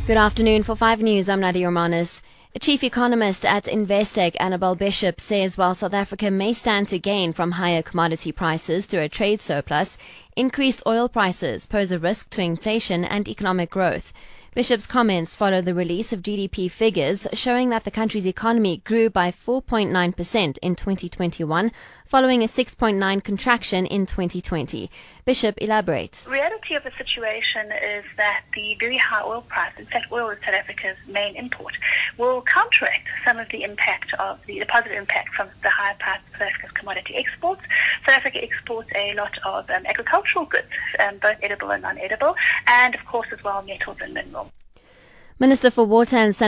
Good afternoon. For 5 News, I'm Nadia Romanis. A chief economist at Investec, Annabel Bishop, says while South Africa may stand to gain from higher commodity prices through a trade surplus, increased oil prices pose a risk to inflation and economic growth. Bishop's comments follow the release of GDP figures showing that the country's economy grew by 4.9% in 2021, following a 6.9% contraction in 2020. Bishop elaborates. The reality of the situation is that the very high oil price, in fact oil is South Africa's main import, will counteract some of the impact of the positive impact from the higher price of South Africa's commodity exports. South Africa exports a lot of agricultural goods, both edible and non-edible, and of course as well metals and minerals. Minister for Water and